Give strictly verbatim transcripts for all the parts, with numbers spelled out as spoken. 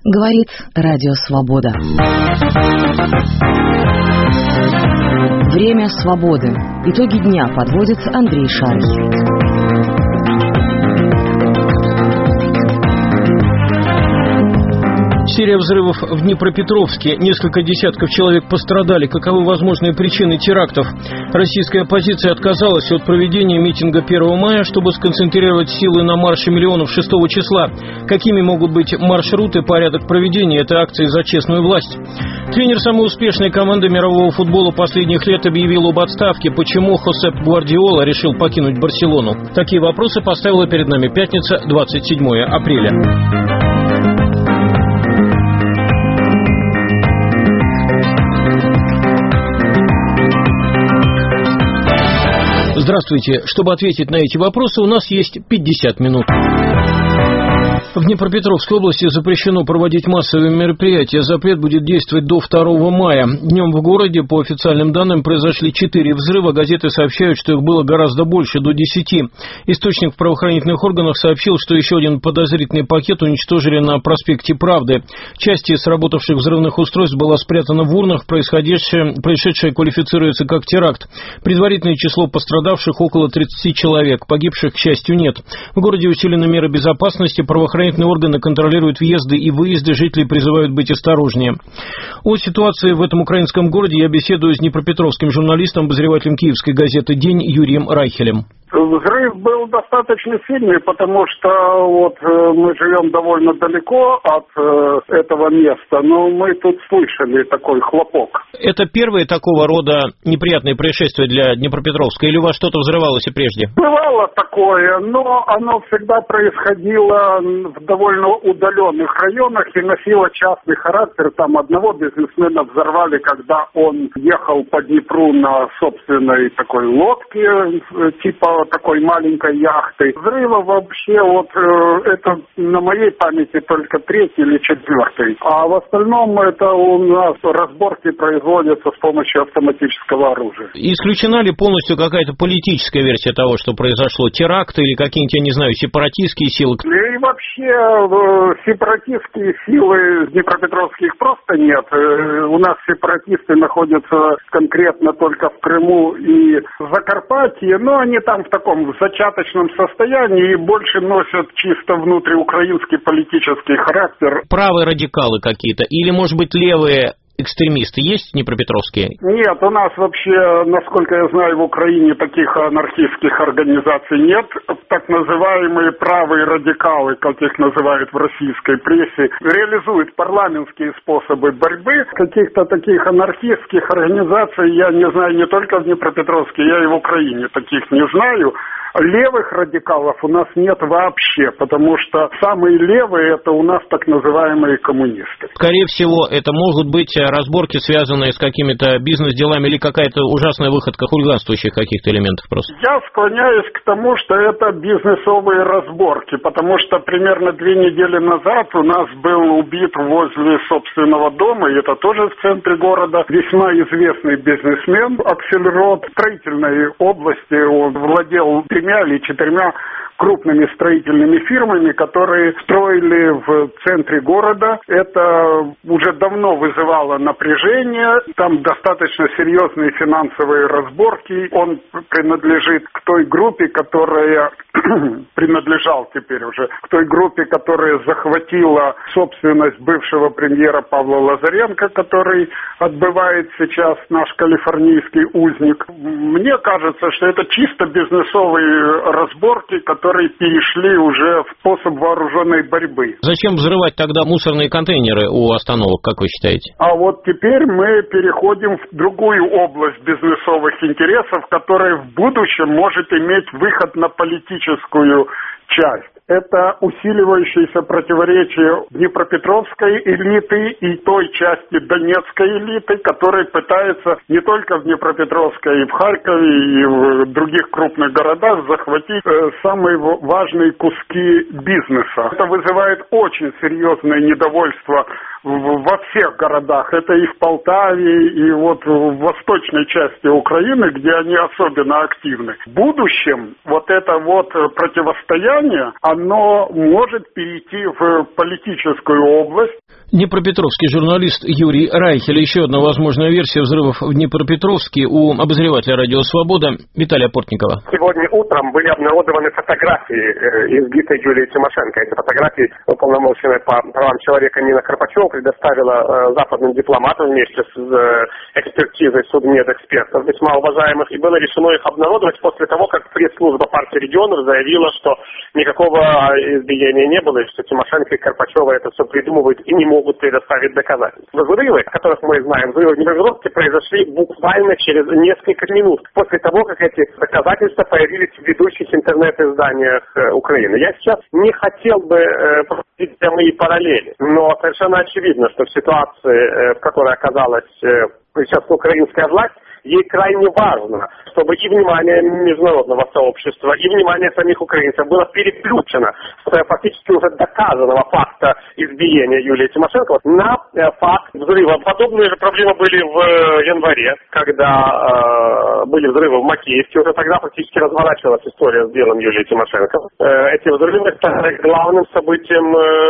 Говорит Радио Свобода. Время свободы. Итоги дня подводит Андрей Шарий. Серия взрывов в Днепропетровске. Несколько десятков человек пострадали. Каковы возможные причины терактов? Российская оппозиция отказалась от проведения митинга первого мая, чтобы сконцентрировать силы на марше миллионов шестого числа. Какими могут быть маршруты, порядок проведения этой акции за честную власть? Тренер самой успешной команды мирового футбола последних лет объявил об отставке. Почему Хосеп Гвардиола решил покинуть Барселону? Такие вопросы поставила перед нами пятница, двадцать седьмое апреля. Здравствуйте. Чтобы ответить на эти вопросы, у нас есть пятьдесят минут. В Днепропетровской области запрещено проводить массовые мероприятия. Запрет будет действовать до второго мая. Днем в городе, по официальным данным, произошли четыре взрыва. Газеты сообщают, что их было гораздо больше, до десяти. Источник в правоохранительных органах сообщил, что еще один подозрительный пакет уничтожили на проспекте Правды. Часть из сработавших взрывных устройств была спрятана в урнах. Происходящее, происшедшее квалифицируется как теракт. Предварительное число пострадавших около тридцати человек. Погибших, к счастью, нет. В городе усилены меры безопасности. Правоохранительные органы контролируют въезды и выезды, жители призывают быть осторожнее. О ситуации в этом украинском городе я беседую с днепропетровским журналистом, обозревателем киевской газеты «День» Юрием Райхелем. Взрыв был достаточно сильный, потому что вот э, мы живем довольно далеко от э, этого места, но мы тут слышали такой хлопок. Это первое такого рода неприятное происшествие для Днепропетровска, или у вас что-то взрывалось и прежде? Бывало такое, но оно всегда происходило в довольно удаленных районах и носило частный характер. Там одного бизнесмена взорвали, когда он ехал по Днепру на собственной такой лодке, типа такой маленькой яхты. Взрыва вообще вот э, это на моей памяти только третий или четвертый. А в остальном это у нас разборки производятся с помощью автоматического оружия. Исключена ли полностью какая-то политическая версия того, что произошло? Теракт или какие-нибудь, я не знаю, сепаратистские силы? И вообще э, сепаратистские силы днепропетровских просто нет. Э, у нас сепаратисты находятся конкретно только в Крыму и в Закарпатье, но они там в таком зачаточном состоянии и больше носят чисто внутриукраинский политический характер. Правые радикалы какие-то или, может быть, левые экстремисты есть днепропетровские? Нет, у нас вообще, насколько я знаю, в Украине таких анархистских организаций нет. Так называемые правые радикалы, как их называют в российской прессе, реализуют парламентские способы борьбы. Каких-то таких анархистских организаций я не знаю не только в Днепропетровске, я и в Украине таких не знаю. Левых радикалов у нас нет вообще, потому что самые левые это у нас так называемые коммунисты. Скорее всего, это могут быть разборки, связанные с какими-то бизнес-делами или какая-то ужасная выходка хулиганствующих каких-то элементов просто. Я склоняюсь к тому, что это бизнесовые разборки, потому что примерно две недели назад у нас был убит возле собственного дома, и это тоже в центре города, весьма известный бизнесмен Аксельрод. В строительной области он владел тремя или четырьмя крупными строительными фирмами, которые строили в центре города. Это уже давно вызывало напряжение. Там достаточно серьезные финансовые разборки. Он принадлежит к той группе, которая принадлежал теперь уже к той группе, которая захватила собственность бывшего премьера Павла Лазаренко, который отбывает сейчас наш калифорнийский узник. Мне кажется, что это чисто бизнесовые разборки, которые перешли уже в способ вооруженной борьбы. Зачем взрывать тогда мусорные контейнеры у остановок, как вы считаете? А вот теперь мы переходим в другую область бизнесовых интересов, которая в будущем может иметь выход на политическую часть. Это усиливающееся противоречие Днепропетровской элиты и той части Донецкой элиты, которая пытается не только в Днепропетровской, и в Харькове, и в других крупных городах захватить э, самые важные куски бизнеса. Это вызывает очень серьезное недовольство во всех городах. Это и в Полтаве, и вот в восточной части Украины, где они особенно активны. В будущем вот это вот противостояние, оно может перейти в политическую область. Днепропетровский журналист Юрий Райхель. Еще одна возможная версия взрывов в Днепропетровске у обозревателя «Радио Свобода» Виталия Портникова. Сегодня утром были обнародованы фотографии избитой Юлии Тимошенко. Эти фотографии уполномоченная по правам человека Нина Карпачева предоставила западным дипломатам вместе с экспертизой судмедэкспертов, весьма уважаемых, и было решено их обнародовать после того, как пресс-служба партии регионов заявила, что никакого избиения не было, и что Тимошенко и Карпачева это все придумывают и не могут предоставить доказательства. Взрывы, о которых мы знаем, взрывы в Днепропетровске произошли буквально через несколько минут после того, как эти доказательства появились в ведущих интернет-изданиях э, Украины. Я сейчас не хотел бы э, проводить прямые параллели, но совершенно очевидно, что в ситуации, э, в которой оказалась э, сейчас украинская власть, ей крайне важно, чтобы и внимание международного сообщества, и внимание самих украинцев было переключено с фактически уже доказанного факта избиения Юлии Тимошенко на факт взрыва. Подобные же проблемы были в январе, когда э, были взрывы в Макеевке. Уже тогда фактически разворачивалась история с делом Юлии Тимошенко. Э, эти взрывы стали главным событием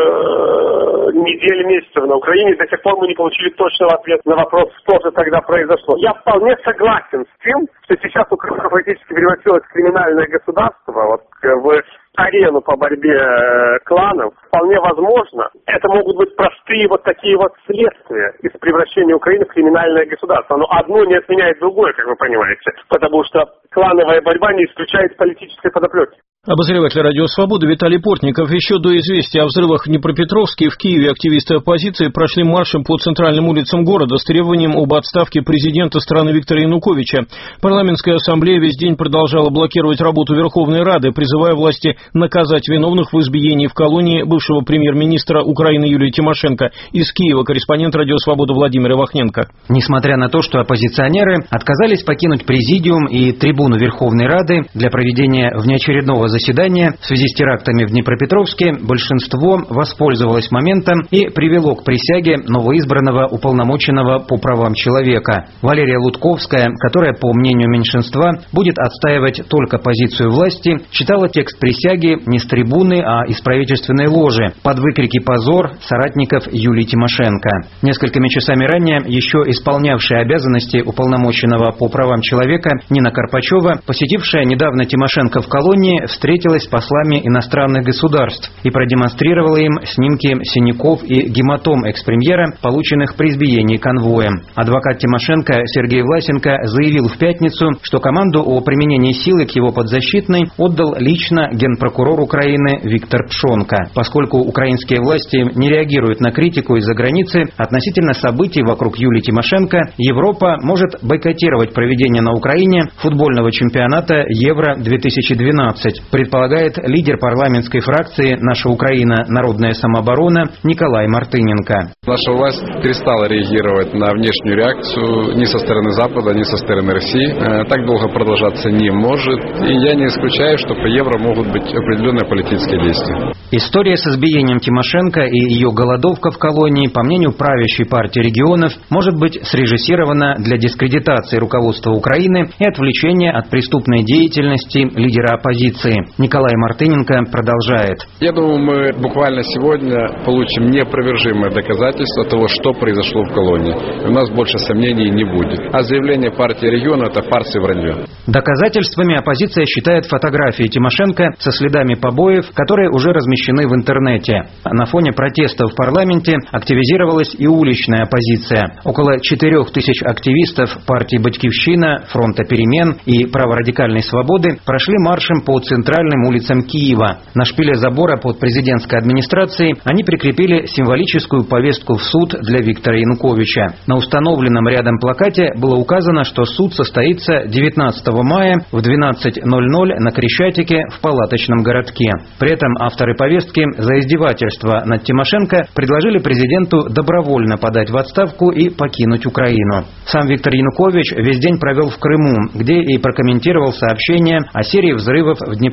э, недели, месяцев на Украине. До сих пор мы не получили точного ответа на вопрос, что же тогда произошло. Я вполне согласен с тем, что сейчас Украина фактически превратилась в криминальное государство, вот, в арену по борьбе э, кланов. Вполне возможно, это могут быть простые вот такие вот следствия из превращения Украины в криминальное государство. Но одно не отменяет другое, как вы понимаете, потому что клановая борьба не исключает политической подоплеки. Обозреватель «Радио Свобода» Виталий Портников. Еще до известия о взрывах в Днепропетровске в Киеве активисты оппозиции прошли маршем по центральным улицам города с требованием об отставке президента страны Виктора Януковича. Парламентская ассамблея весь день продолжала блокировать работу Верховной Рады, призывая власти наказать виновных в избиении в колонии бывшего премьер-министра Украины Юлии Тимошенко. Из Киева корреспондент «Радио Свобода» Владимир Ивахненко. Несмотря на то, что оппозиционеры отказались покинуть президиум и трибуну Верховной Рады для проведения внеочередного заседания в связи с терактами в Днепропетровске, большинство воспользовалось моментом и привело к присяге новоизбранного уполномоченного по правам человека. Валерия Лутковская, которая, по мнению меньшинства, будет отстаивать только позицию власти, читала текст присяги не с трибуны, а из правительственной ложи под выкрики «Позор!» соратников Юлии Тимошенко. Несколькими часами ранее еще исполнявшая обязанности уполномоченного по правам человека Нина Карпачева, посетившая недавно Тимошенко в колонии, встретилась с послами иностранных государств и продемонстрировала им снимки синяков и гематом экс-премьера, полученных при избиении конвоем. Адвокат Тимошенко Сергей Власенко заявил в пятницу, что команду о применении силы к его подзащитной отдал лично генпрокурор Украины Виктор Пшонка. Поскольку украинские власти не реагируют на критику из-за границы относительно событий вокруг Юлии Тимошенко, Европа может бойкотировать проведение на Украине футбольного чемпионата Евро две тысячи двенадцать, предполагает лидер парламентской фракции «Наша Украина. Народная самооборона» Николай Мартыненко. Наша власть перестала реагировать на внешнюю реакцию ни со стороны Запада, ни со стороны России. Так долго продолжаться не может. И я не исключаю, что по Евро могут быть определенные политические действия. История с избиением Тимошенко и ее голодовка в колонии, по мнению правящей партии регионов, может быть срежиссирована для дискредитации руководства Украины и отвлечения от преступной деятельности лидера оппозиции. Николай Мартыненко продолжает. Я думаю, мы буквально сегодня получим неопровержимое доказательство того, что произошло в колонии. У нас больше сомнений не будет. А заявление партии региона – это фарс и вранье. Доказательствами оппозиция считает фотографии Тимошенко со следами побоев, которые уже размещены в интернете. На фоне протестов в парламенте активизировалась и уличная оппозиция. Около четырех тысяч активистов партии «Батькивщина», «Фронта перемен» и «Праворадикальной свободы» прошли маршем по центральным улицам Киева. На шпиле забора под президентской администрацией они прикрепили символическую повестку в суд для Виктора Януковича. На установленном рядом плакате было указано, что суд состоится девятнадцатого мая в двенадцать ноль ноль на Крещатике в палаточном городке. При этом авторы повестки за издевательство над Тимошенко предложили президенту добровольно подать в отставку и покинуть Украину. Сам Виктор Янукович весь день провел в Крыму, где и прокомментировал сообщение о серии взрывов в Днепропетровске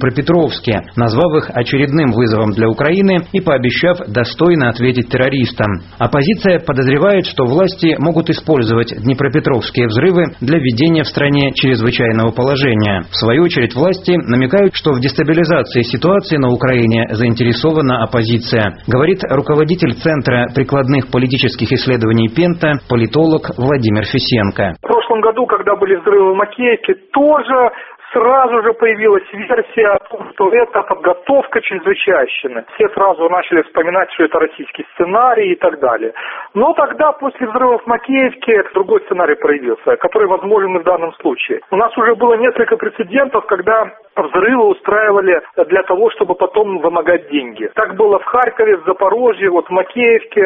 Днепропетровске, назвав их очередным вызовом для Украины и пообещав достойно ответить террористам. Оппозиция подозревает, что власти могут использовать днепропетровские взрывы для введения в стране чрезвычайного положения. В свою очередь власти намекают, что в дестабилизации ситуации на Украине заинтересована оппозиция, говорит руководитель Центра прикладных политических исследований Пента, политолог Владимир Фисенко. В прошлом году, когда были взрывы в Макеевке, тоже сразу же появилась версия о том, что это подготовка чрезвычайщины. Все сразу начали вспоминать, что это российский сценарий и так далее. Но тогда, после взрывов в Макеевке, другой сценарий проявился, который возможен и в данном случае. У нас уже было несколько прецедентов, когда взрывы устраивали для того, чтобы потом вымогать деньги. Так было в Харькове, в Запорожье, вот в Макеевке.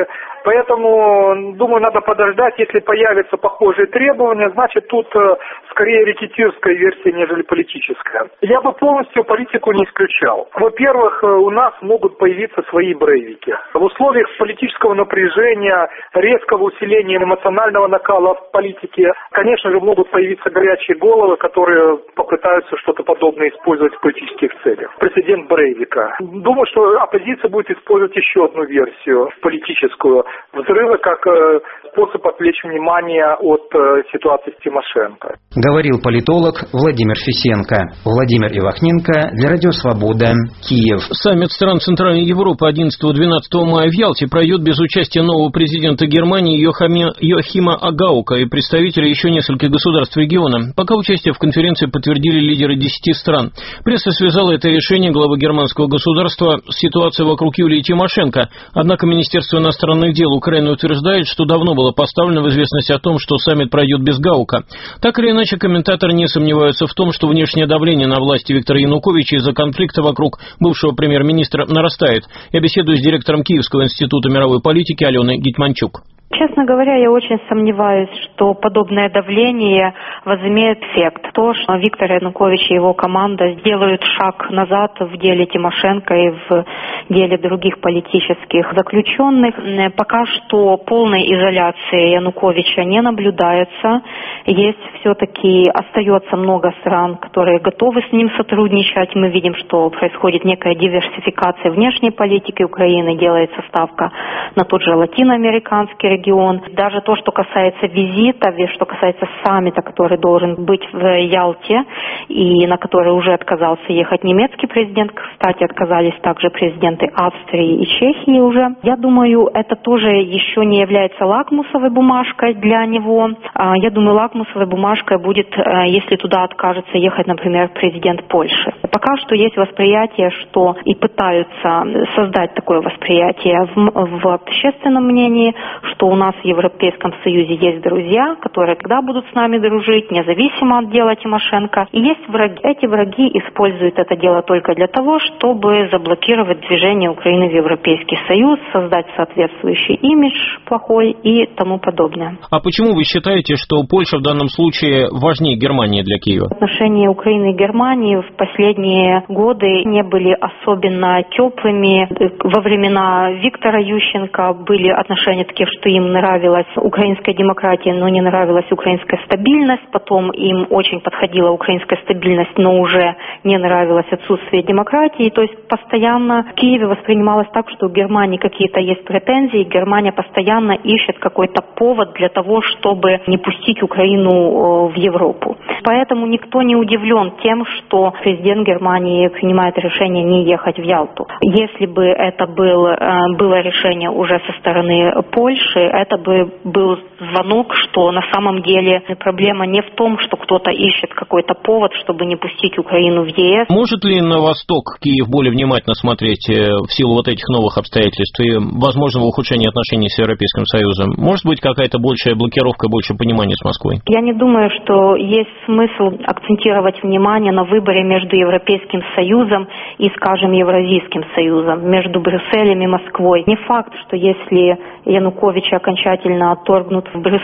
Поэтому, думаю, надо подождать. Если появятся похожие требования, значит, тут скорее рекетирская версия, нежели политическая. Я бы полностью политику не исключал. Во-первых, у нас могут появиться свои брейвики. В условиях политического напряжения, резкого усиления эмоционального накала в политике, конечно же, могут появиться горячие головы, которые попытаются что-то подобное использовать в политических целях. Прецедент Брейвика. Думаю, что оппозиция будет использовать еще одну версию политическую. Взрывы как э, способ отвлечь внимание от э, ситуации с Тимошенко. Говорил политолог Владимир Фисенко. Владимир Ивахненко для Радио Свобода, Киев. Саммит стран Центральной Европы одиннадцатого-двенадцатого мая в Ялте пройдет без участия нового президента Германии Йохами, Йохима Агаука и представителей еще нескольких государств региона. Пока участие в конференции подтвердили лидеры десяти стран. Пресса связала это решение главы германского государства с ситуацией вокруг Юлии Тимошенко. Однако Министерство иностранных дел Украины утверждает, что давно было поставлено в известность о том, что саммит пройдет без Гаука. Так или иначе, комментаторы не сомневаются в том, что внешнее давление на власти Виктора Януковича из-за конфликта вокруг бывшего премьер-министра нарастает. Я беседую с директором Киевского института мировой политики Аленой Гетманчук. Честно говоря, я очень сомневаюсь, что подобное давление возымеет эффект. То, что Виктор Янукович и его команда сделают шаг назад в деле Тимошенко и в деле других политических заключенных, пока что полной изоляции Януковича не наблюдается. Есть все-таки, остается много стран, которые готовы с ним сотрудничать. Мы видим, что происходит некая диверсификация внешней политики Украины, делается ставка на тот же латиноамериканский регион. Даже то, что касается визита, что касается саммита, который должен быть в Ялте, и на который уже отказался ехать немецкий президент, кстати, отказались также президенты Австрии и Чехии уже. Я думаю, это тоже еще не является лакмусовой бумажкой для него. Я думаю, лакмусовой бумажкой будет, если туда откажется ехать, например, президент Польши. Пока что есть восприятие, что и пытаются создать такое восприятие в, в общественном мнении, что у нас в Европейском Союзе есть друзья, которые когда будут с нами дружить, независимо от дела Тимошенко. И есть враги. Эти враги используют это дело только для того, чтобы заблокировать движение Украины в Европейский Союз, создать соответствующий имидж плохой и тому подобное. А почему вы считаете, что Польша в данном случае важнее Германии для Киева? Отношения Украины и Германии в последние годы не были особенно теплыми. Во времена Виктора Ющенко были отношения такие, что им нравилась украинская демократия, но не нравилась украинская стабильность. Потом им очень подходила украинская стабильность, но уже не нравилось отсутствие демократии. То есть постоянно в Киеве воспринималось так, что у Германии какие-то есть претензии. Германия постоянно ищет какой-то повод для того, чтобы не пустить Украину в Европу. Поэтому никто не удивлен тем, что президент Германии принимает решение не ехать в Ялту. Если бы это был, было решение уже со стороны Польши, это бы был звонок, что на самом деле проблема не в том, что кто-то ищет какой-то повод, чтобы не пустить Украину в ЕС. Может ли на восток Киев более внимательно смотреть в силу вот этих новых обстоятельств и возможного ухудшения отношений с Европейским Союзом? Может быть, какая-то большая блокировка, больше понимания с Москвой? Я не думаю, что есть смысл акцентировать внимание на выборе между Европейским Союзом и, скажем, Евразийским Союзом, между Брюсселем и Москвой. Не факт, что если Янукович окончательно отторгнут в Брюсселе,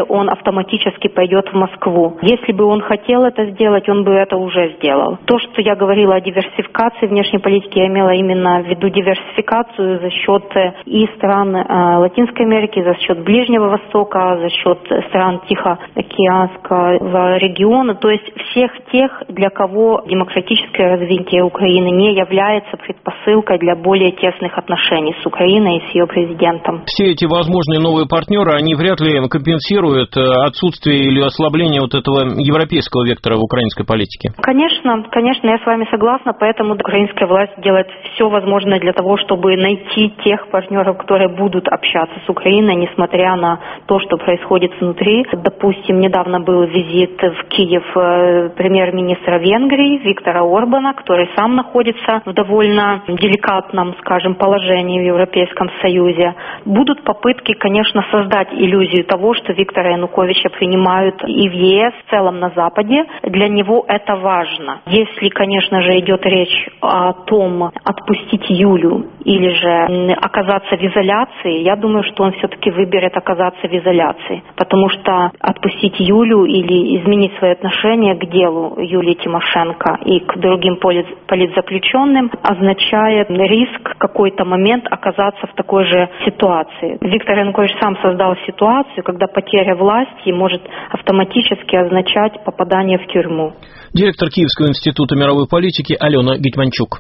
он автоматически пойдет в Москву. Если бы он хотел это сделать, он бы это уже сделал. То, что я говорила о диверсификации внешней политики, я имела именно в виду диверсификацию за счет и стран э, Латинской Америки, за счет Ближнего Востока, за счет стран Тихоокеанского региона, то есть всех тех, для кого демократическое развитие Украины не является предпосылкой для более тесных отношений с Украиной и с ее президентом. Все эти возможные новые партнеры, они вряд ли компенсируют отсутствие или ослабление вот этого европейского вектора в украинской политике. Конечно, конечно, я с вами согласна, поэтому украинская власть делает все возможное для того, чтобы найти тех партнеров, которые будут общаться с Украиной, несмотря на то, что происходит внутри. Допустим, недавно был визит в Киев премьер-министра Венгрии Виктора Орбана, который сам находится в довольно деликатном, скажем, положении в Европейском Союзе. Будут попытки, конечно, создать иллюзию того, что Виктора Януковича принимают и в ЕС, в целом на Западе. Для него это важно. Если, конечно же, идет речь о том, отпустить Юлю или же оказаться в изоляции, я думаю, что он все-таки выберет оказаться в изоляции. Потому что отпустить Юлю или изменить свои отношения к делу Юлии Тимошенко и к другим политзаключенным означает риск в какой-то момент оказаться в такой же ситуации. Виктор Янукович сам создал ситуацию, когда потеря власти может автоматически означать попадание в тюрьму. Директор Киевского института мировой политики Алена Гетманчук.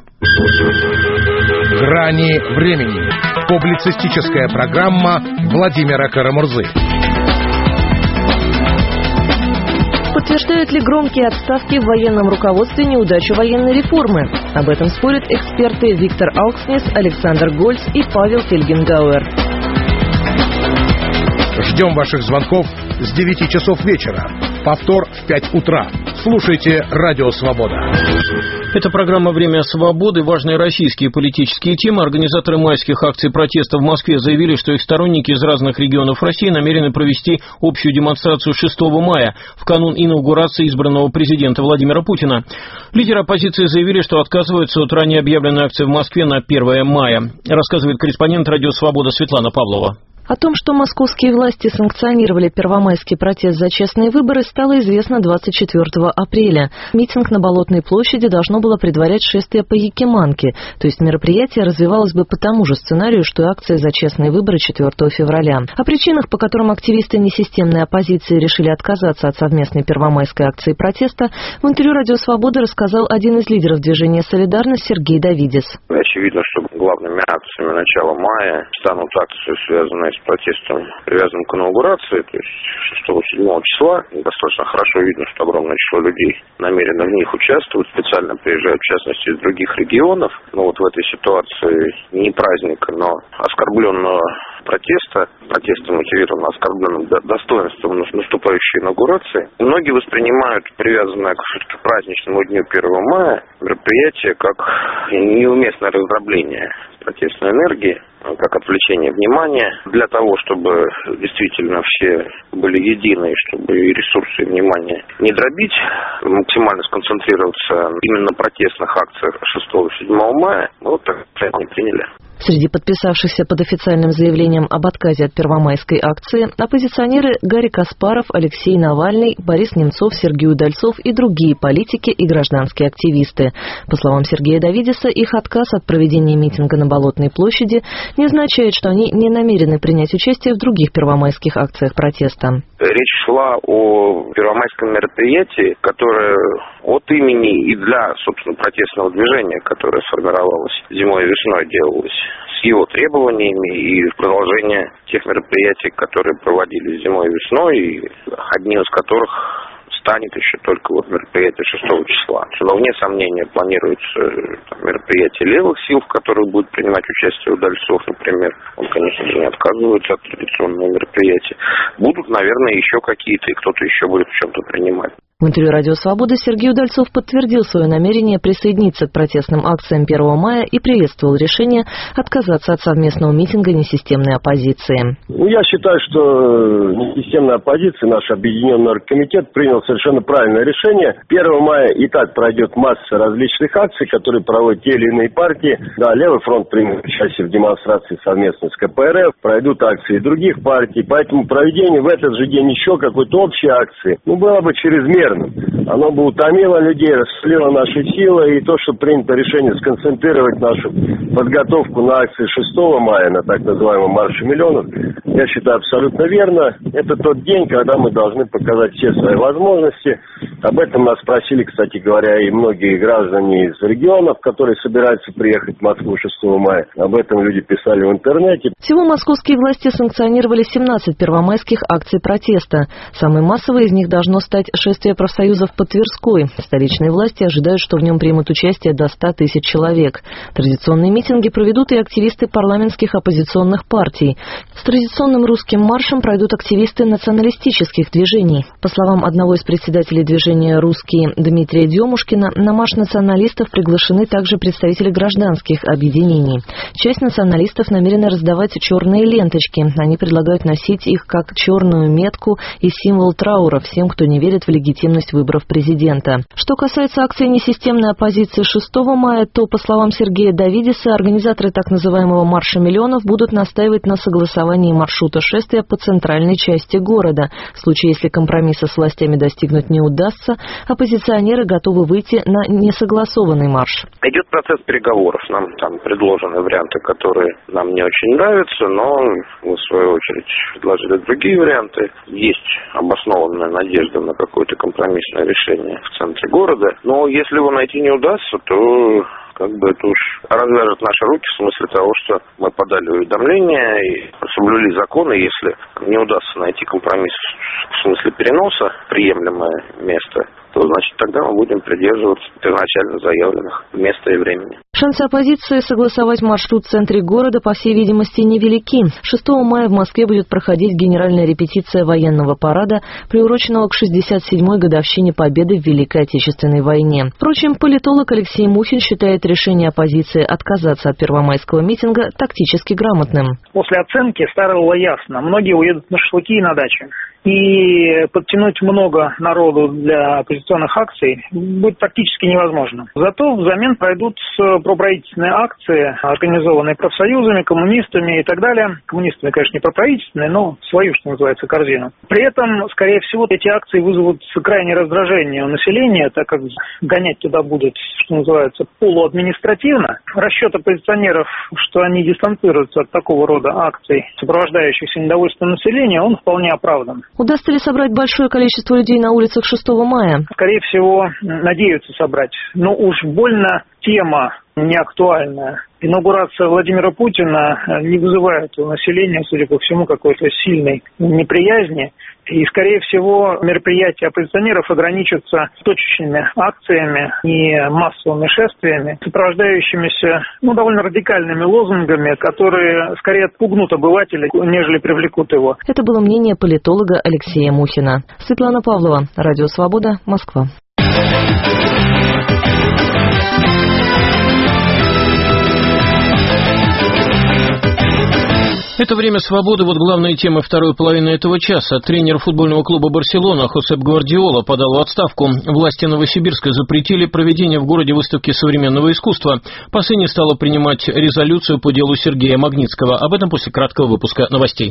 «Грани времени». Публицистическая программа Владимира Карамурзы. Подтверждают ли громкие отставки в военном руководстве неудачу военной реформы? Об этом спорят эксперты Виктор Аукснес, Александр Гольц и Павел Фельгенгауэр. Ждем ваших звонков с девяти часов вечера. Повтор в пять утра. Слушайте «Радио Свобода». Это программа «Время свободы». Важные российские политические темы. Организаторы майских акций протеста в Москве заявили, что их сторонники из разных регионов России намерены провести общую демонстрацию шестого мая, в канун инаугурации избранного президента Владимира Путина. Лидеры оппозиции заявили, что отказываются от ранее объявленной акции в Москве на первое мая. Рассказывает корреспондент «Радио Свобода» Светлана Павлова. О том, что московские власти санкционировали первомайский протест за честные выборы, стало известно двадцать четвёртого апреля. Митинг на Болотной площади должно было предварять шествие по Якиманке, то есть мероприятие развивалось бы по тому же сценарию, что и акция за честные выборы четвёртого февраля. О причинах, по которым активисты несистемной оппозиции решили отказаться от совместной первомайской акции протеста, в интервью «Радио Свобода» рассказал один из лидеров движения «Солидарность» Сергей Давидис. Очевидно, что главными акциями начала мая станут акции, связанные с протестом, привязанным к инаугурации, то есть шестого-седьмого числа. Достаточно хорошо видно, что огромное число людей намерено в них участвовать, специально приезжают, в частности, из других регионов. Но вот в этой ситуации не праздника, но оскорбленного протеста, протеста мотивированного оскорбленным достоинством наступающей инаугурации, многие воспринимают привязанное к все-таки праздничному дню первого мая мероприятие как неуместное раздробление протестной энергии, как отвлечение внимания, для того, чтобы действительно все были едины, чтобы и ресурсы, и внимание не дробить, максимально сконцентрироваться именно на протестных акциях шестого-седьмого мая, мы вот так решение приняли. Среди подписавшихся под официальным заявлением об отказе от первомайской акции оппозиционеры Гарри Каспаров, Алексей Навальный, Борис Немцов, Сергей Удальцов и другие политики и гражданские активисты. По словам Сергея Давидиса, их отказ от проведения митинга на Болотной площади не означает, что они не намерены принять участие в других первомайских акциях протеста. Речь шла о первомайском мероприятии, которое от имени и для, собственно, протестного движения, которое сформировалось зимой и весной, делалось с его требованиями и в продолжение тех мероприятий, которые проводились зимой и весной, и одним из которых станет еще только вот мероприятие шестого числа. Но вне сомнения планируется там, мероприятие левых сил, в которых будет принимать участие Удальцов, например. Он, конечно же, не отказывается от традиционного мероприятия. Будут, наверное, еще какие-то, и кто-то еще будет в чем-то принимать. В интервью «Радио Свобода» Сергей Удальцов подтвердил свое намерение присоединиться к протестным акциям первого мая и приветствовал решение отказаться от совместного митинга несистемной оппозиции. Ну, я считаю, что несистемная оппозиция, наш объединенный оргкомитет, принял совершенно правильное решение. первого мая и так пройдет масса различных акций, которые проводят те или иные партии. Да, Левый фронт примет участие в демонстрации совместно с ка пэ эр эф, пройдут акции других партий. Поэтому проведение в этот же день еще какой-то общей акции, ну, было бы чрезмерно. Оно бы утомило людей, расслило наши силы, и то, что принято решение сконцентрировать нашу подготовку на акции шестого мая, на так называемом марше миллионов, я считаю абсолютно верно. Это тот день, когда мы должны показать все свои возможности. Об этом нас просили, кстати говоря, и многие граждане из регионов, которые собираются приехать в Москву шестого мая. Об этом люди писали в интернете. Всего московские власти санкционировали семнадцать первомайских акций протеста. Самой массовой из них должно стать шествие профсоюзов по Тверской. Столичные власти ожидают, что в нем примут участие до ста тысяч человек. Традиционные митинги проведут и активисты парламентских оппозиционных партий. С традиционным русским маршем пройдут активисты националистических движений. По словам одного из председателей движения «Русские» Дмитрия Демушкина, на марш националистов приглашены также представители гражданских объединений. Часть националистов намерены раздавать черные ленточки. Они предлагают носить их как черную метку и символ траура всем, кто не верит в легитимность выборов президента. Что касается акции несистемной оппозиции шестого мая, то, по словам Сергея Давидиса, организаторы так называемого марша миллионов будут настаивать на согласовании маршрута шествия по центральной части города. В случае, если компромисса с властями достигнуть не удастся, оппозиционеры готовы выйти на несогласованный марш. Идет процесс переговоров. Нам там предложены варианты, которые нам не очень нравятся, но мы, в свою очередь, предложили другие варианты. Есть обоснованная надежда на какое-то компромиссное решение в центре города. Но если его найти не удастся, то как бы это уж развяжет наши руки в смысле того, что мы подали уведомление и соблюли законы. Если не удастся найти компромисс в смысле переноса в приемлемое место, то, значит, тогда мы будем придерживаться первоначально заявленных места и времени. Шансы оппозиции согласовать маршрут в центре города, по всей видимости, невелики. шестого мая в Москве будет проходить генеральная репетиция военного парада, приуроченного к шестьдесят седьмой годовщине победы в Великой Отечественной войне. Впрочем, политолог Алексей Мухин считает решение оппозиции отказаться от первомайского митинга тактически грамотным. После оценки стало ясно, многие уедут на шашлыки и на дачи. И подтянуть много народу для оппозиционных акций будет практически невозможно. Зато взамен пройдут проправительственные акции, организованные профсоюзами, коммунистами и так далее. Коммунистами, конечно, не проправительственные, но свою, что называется, корзину. При этом, скорее всего, эти акции вызовут крайнее раздражение у населения, так как гонять туда будет, что называется, полуадминистративно. Расчет оппозиционеров, что они дистанцируются от такого рода акций, сопровождающихся недовольством населения, он вполне оправдан. Удастся ли собрать большое количество людей на улицах шестого мая? Скорее всего, надеются собрать. Но уж больно тема неактуальная. Инаугурация Владимира Путина не вызывает у населения, судя по всему, какой-то сильной неприязни. И, скорее всего, мероприятия оппозиционеров ограничатся точечными акциями и массовыми шествиями, сопровождающимися ну, довольно радикальными лозунгами, которые скорее отпугнут обывателя, нежели привлекут его. Это было мнение политолога Алексея Мухина. Светлана Павлова, Радио Свобода, Москва. Это «Время свободы». Вот главные темы второй половины этого часа. Тренер футбольного клуба «Барселона» Хосеп Гвардиола подал в отставку. Власти Новосибирска запретили проведение в городе выставки современного искусства. Посыльне стало принимать резолюцию по делу Сергея Магнитского. Об этом после краткого выпуска новостей.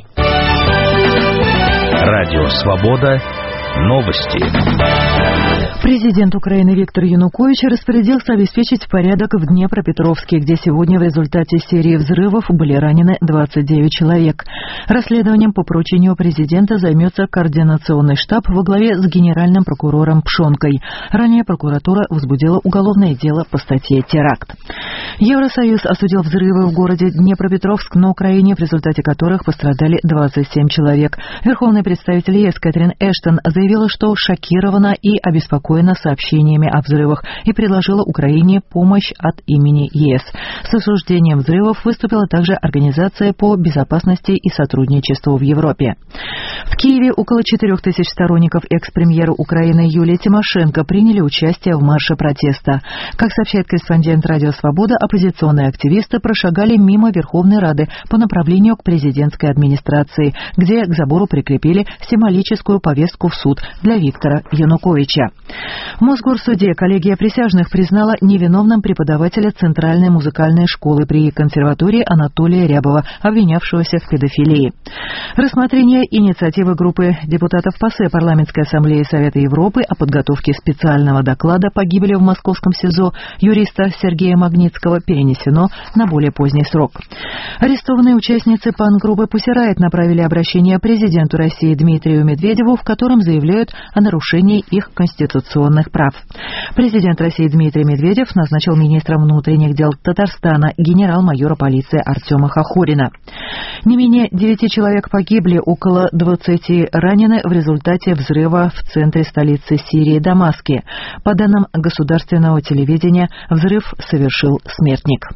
Радио «Свобода». Новости. Президент Украины Виктор Янукович распорядился обеспечить порядок в Днепропетровске, где сегодня в результате серии взрывов были ранены двадцать девять человек. Расследованием по поручению президента займется координационный штаб во главе с генеральным прокурором Пшонкой. Ранее прокуратура возбудила уголовное дело по статье «Теракт». Евросоюз осудил взрывы в городе Днепропетровск на Украине, в результате которых пострадали двадцать семь человек. Верховный представитель ЕС Кэтрин Эштон заявила, что шокирована и обеспокоена сообщениями о взрывах и предложила Украине помощь от имени ЕС. С осуждением взрывов выступила также Организация по безопасности и сотрудничеству в Европе. В Киеве около четырех тысяч сторонников экс-премьера Украины Юлии Тимошенко приняли участие в марше протеста. Как сообщает корреспондент «Радио Свобода», оппозиционные активисты прошагали мимо Верховной Рады по направлению к президентской администрации, где к забору прикрепили символическую повестку в суд для Виктора Януковича. В Мосгорсуде коллегия присяжных признала невиновным преподавателя Центральной музыкальной школы при консерватории Анатолия Рябова, обвинявшегося в педофилии. Рассмотрение инициативы группы депутатов ПАСЕ Парламентской ассамблеи Совета Европы о подготовке специального доклада по гибели в московском СИЗО юриста Сергея Магнитского перенесено на более поздний срок. Арестованные участницы панк-группы «Пусси Райот» направили обращение президенту России Дмитрию Медведеву, в котором заявляют о нарушении их конституционных прав. Президент России Дмитрий Медведев назначил министром внутренних дел Татарстана генерал-майора полиции Артема Хохорина. Не менее девяти человек погибли, около двадцати ранены в результате взрыва в центре столицы Сирии Дамаске. По данным государственного телевидения, взрыв совершил смертник.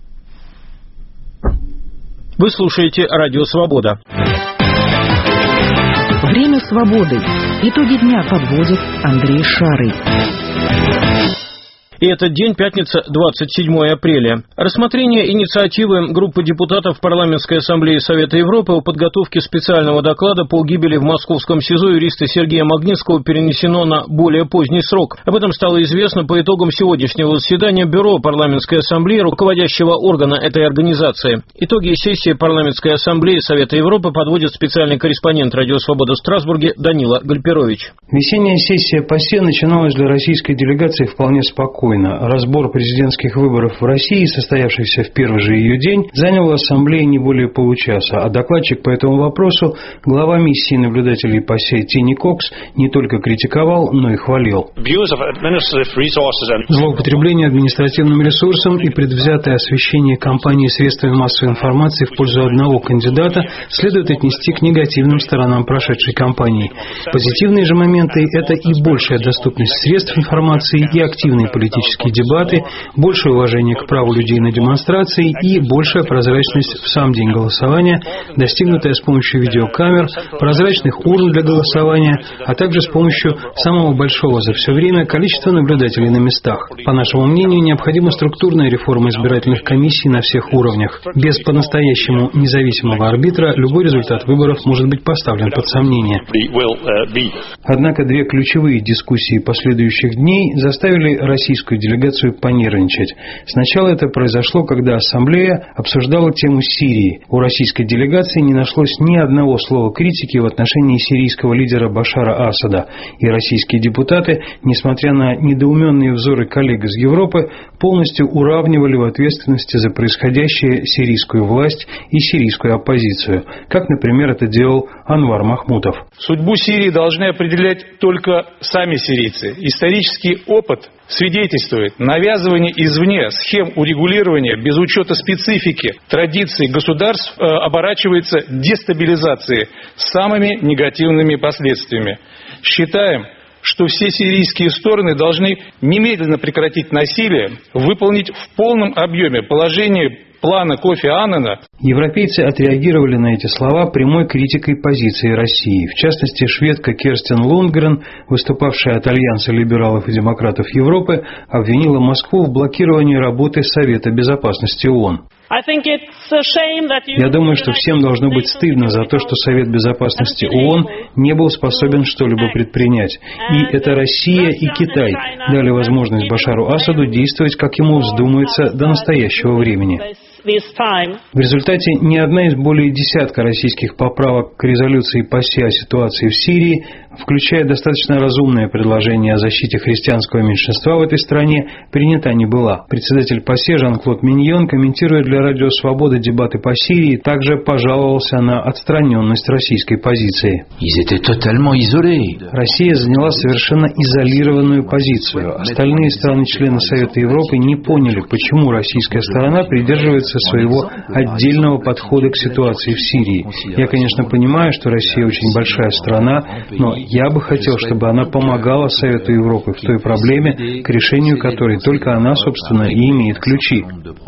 Вы слушаете «Радио Свобода». Время свободы. Итоги дня подводит Андрей Шарый. И этот день, пятница, двадцать седьмое апреля. Рассмотрение инициативы группы депутатов Парламентской ассамблеи Совета Европы о подготовке специального доклада по гибели в московском СИЗО юриста Сергея Магнитского перенесено на более поздний срок. Об этом стало известно по итогам сегодняшнего заседания Бюро Парламентской ассамблеи, руководящего органа этой организации. Итоги сессии Парламентской ассамблеи Совета Европы подводит специальный корреспондент «Радио Свобода» в Страсбурге Данила Гальперович. Весенняя сессия ПАСЕ начиналась для российской делегации вполне спокойно. Разбор президентских выборов в России, состоявшийся в первый же ее день, занял в ассамблее не более получаса, а докладчик по этому вопросу, глава миссии наблюдателей ПАСЕ Тини Кокс, не только критиковал, но и хвалил. Злоупотребление административным ресурсом и предвзятое освещение кампании средствами массовой информации в пользу одного кандидата следует отнести к негативным сторонам прошедшей кампании. Позитивные же моменты – это и большая доступность средств информации, и активные политические дебаты, большее уважение к праву людей на демонстрации и большая прозрачность в сам день голосования, достигнутая с помощью видеокамер, прозрачных урн для голосования, а также с помощью самого большого за все время количества наблюдателей на местах. По нашему мнению, необходима структурная реформа избирательных комиссий на всех уровнях. Без по-настоящему независимого арбитра любой результат выборов может быть поставлен под сомнение. Однако две ключевые дискуссии последующих дней заставили российскую делегацию понервничать. Сначала это произошло, когда Ассамблея обсуждала тему Сирии. У российской делегации не нашлось ни одного слова критики в отношении сирийского лидера Башара Асада. И российские депутаты, несмотря на недоуменные взоры коллег из Европы, полностью уравнивали в ответственности за происходящее сирийскую власть и сирийскую оппозицию, как, например, это делал Анвар Махмутов. Судьбу Сирии должны определять только сами сирийцы. Исторический опыт свидетельствует, навязывание извне схем урегулирования без учета специфики, традиций государств э, оборачивается дестабилизацией с самыми негативными последствиями. Считаем, что все сирийские стороны должны немедленно прекратить насилие, выполнить в полном объеме положение плана Кофи Аннана. Европейцы отреагировали на эти слова прямой критикой позиции России. В частности, шведка Керстен Лундгрен, выступавшая от Альянса либералов и демократов Европы, обвинила Москву в блокировании работы Совета безопасности ООН. Я думаю, что всем должно быть стыдно за то, что Совет безопасности ООН не был способен что-либо предпринять. И это Россия и Китай дали возможность Башару Асаду действовать, как ему вздумается, до настоящего времени. В результате ни одна из более десятка российских поправок к резолюции ПАСЕ о ситуации в Сирии, включая достаточно разумное предложение о защите христианского меньшинства в этой стране, принята не была. Председатель ПАСЕ Жан-Клод Миньон, комментируя для Радио Свобода дебаты по Сирии, также пожаловался на отстраненность российской позиции. Россия заняла совершенно изолированную позицию. Остальные страны-члены Совета Европы не поняли, почему российская сторона придерживается добиться своего отдельного подхода к ситуации в Сирии. Я, конечно, понимаю, что Россия очень большая страна, но я бы хотел, чтобы она помогала Совету Европы в той проблеме, к решению которой только она, собственно, и имеет ключи.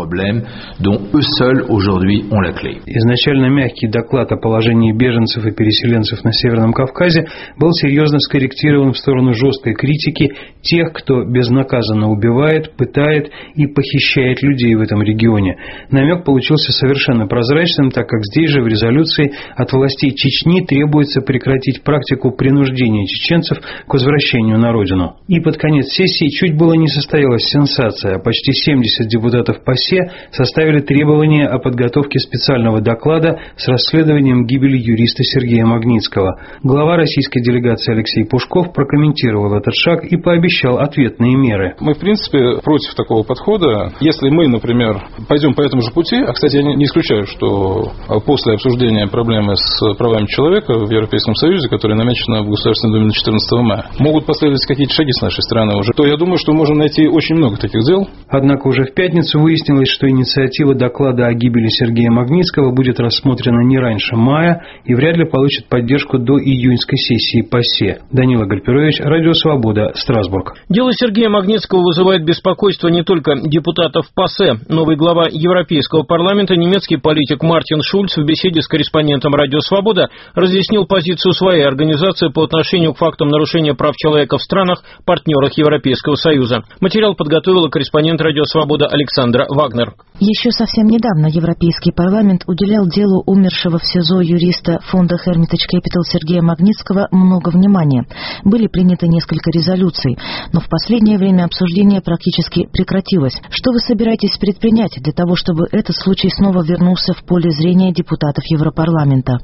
Изначально мягкий доклад о положении беженцев и переселенцев на Северном Кавказе был серьезно скорректирован в сторону жесткой критики тех, кто безнаказанно убивает, пытает и похищает людей в этом регионе. Намек получился совершенно прозрачным, так как здесь же в резолюции от властей Чечни требуется прекратить практику принуждения чеченцев к возвращению на родину. И под конец сессии чуть было не состоялась сенсация. Почти семьдесят депутатов ПАСЕ составили требования о подготовке специального доклада с расследованием гибели юриста Сергея Магнитского. Глава российской делегации Алексей Пушков прокомментировал этот шаг и пообещал ответные меры. Мы, в принципе, против такого подхода. Если мы, например, пойдем по этому же пути, а, кстати, я не исключаю, что после обсуждения проблемы с правами человека в Европейском Союзе, которая намечена в Государственной Думе на четырнадцатого мая, могут последовать какие-то шаги с нашей стороны уже, то я думаю, что можно найти очень много таких дел. Однако уже в пятницу выяснилось, что инициатива доклада о гибели Сергея Магнитского будет рассмотрена не раньше мая и вряд ли получит поддержку до июньской сессии ПАСЕ. Данила Гальперович, Радио Свобода, Страсбург. Дело Сергея Магнитского вызывает беспокойство не только депутатов ПАСЕ. Новый глава Европейского парламента, немецкий политик Мартин Шульц в беседе с корреспондентом Радио Свобода разъяснил позицию своей организации по отношению к фактам нарушения прав человека в странах, партнерах Европейского Союза. Материал подготовила корреспондент Радио Свобода Александра Вагнер. Еще совсем недавно Европейский парламент уделял делу умершего в СИЗО юриста фонда Hermitage Capital Сергея Магнитского много внимания. Были приняты несколько резолюций, но в последнее время обсуждение практически прекратилось. Что вы собираетесь предпринять для того, чтобы этот случай снова вернулся в поле зрения депутатов Европарламента?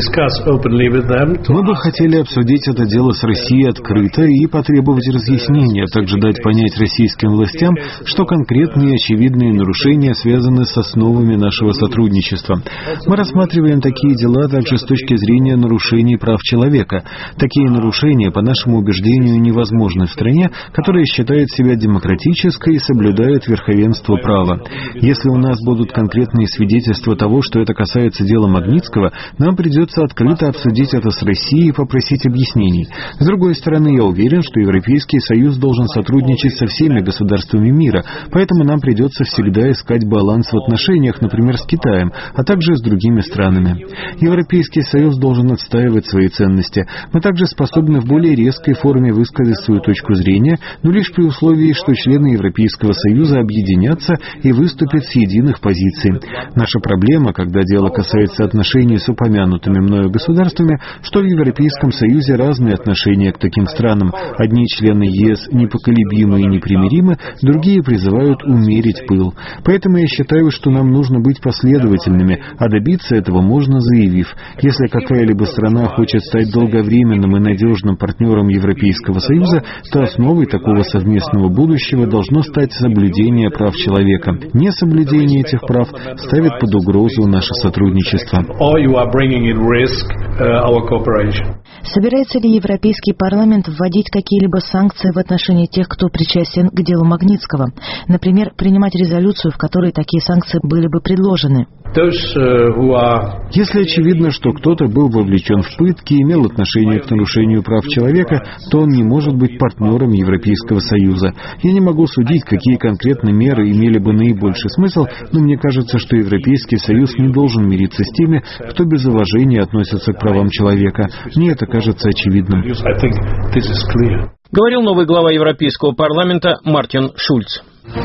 Мы бы хотели обсудить это дело с Россией открыто и потребовать разъяснения, а также дать понять российским властям, что конкретные очевидные нарушения связаны с основами нашего сотрудничества. Мы рассматриваем такие дела также с точки зрения нарушений прав человека. Такие нарушения, по нашему убеждению, невозможны в стране, которая считает себя демократической и соблюдает верховенство права. Если у нас будут конкретные свидетельства того, что это касается дела Магнитского, нам придется открыто обсудить это с Россией и попросить объяснений. С другой стороны, я уверен, что Европейский Союз должен сотрудничать со всеми государствами мира, поэтому нам придется всегда искать баланс в отношениях, например, с Китаем, а также с другими странами. Европейский Союз должен отстаивать свои ценности. Мы также способны в более резкой форме высказать свою точку зрения, но лишь при условии, что члены Европейского Союза объединятся и выступят с единых позиций. Наша проблема, когда дело касается отношений с упомянутыми мною государствами, что в Европейском Союзе разные отношения к таким странам. Одни члены ЕС непоколебимы и непримиримы, другие призывают умерить пыл. Поэтому я считаю, что нам нужно быть последовательными, а добиться этого можно, заявив: если какая-либо страна хочет стать долговременным и надежным партнером Европейского Союза, то основой такого совместного будущего должно стать соблюдение прав человека. Несоблюдение этих прав ставит под угрозу наше сотрудничество. Собирается ли Европейский парламент вводить какие-либо санкции в отношении тех, кто причастен к делу Магнитского? Например, принимать резолюцию, в которой такие санкции были бы предложены? Если очевидно, что кто-то был вовлечен в пытки и имел отношение к нарушению прав человека, то он не может быть партнером Европейского Союза. Я не могу судить, какие конкретно меры имели бы наибольший смысл, но мне кажется, что Европейский Союз не должен мириться с теми, кто без уважения относится к правам человека. Мне это кажется очевидным. Говорил новый глава Европейского парламента Мартин Шульц.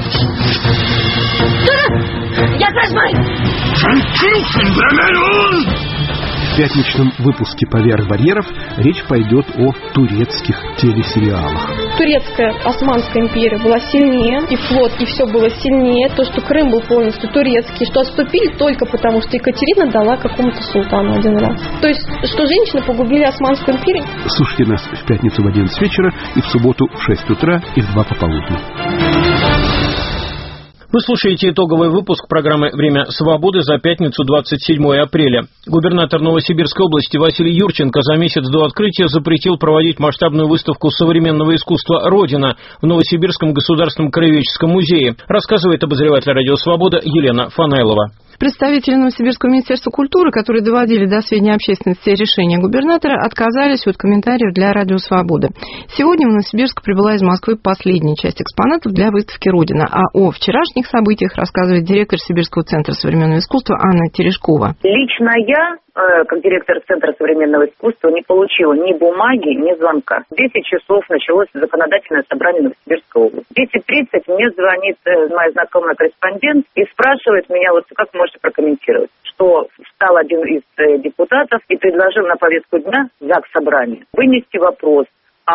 В пятничном выпуске «Поверх барьеров» речь пойдет о турецких телесериалах. Турецкая Османская империя была сильнее, и флот, и все было сильнее. То, что Крым был полностью турецкий, что отступили только потому, что Екатерина дала какому-то султану один раз. То есть, что женщины погубили Османскую империю. Слушайте нас в пятницу в одиннадцать вечера и в субботу в шесть утра и в два пополудни. Вы слушаете итоговый выпуск программы «Время свободы» за пятницу, двадцать седьмое апреля. Губернатор Новосибирской области Василий Юрченко за месяц до открытия запретил проводить масштабную выставку современного искусства «Родина» в Новосибирском государственном краеведческом музее, рассказывает обозреватель «Радио Свобода» Елена Фанайлова. Представители Новосибирского министерства культуры, которые доводили до сведения общественности решения губернатора, отказались от комментариев для «Радио Свободы». Сегодня в Новосибирск прибыла из Москвы последняя часть экспонатов для выставки «Родина». А о вчерашних событиях рассказывает директор Сибирского центра современного искусства Анна Терешкова. Лично я, как директор Центра современного искусства, не получила ни бумаги, ни звонка. В десять часов началось законодательное собрание Новосибирской области. В десять тридцать мне звонит моя знакомая корреспондент и спрашивает меня, вот как вы можете прокомментировать, что встал один из депутатов и предложил на повестку дня ЗАГС собрания вынести вопрос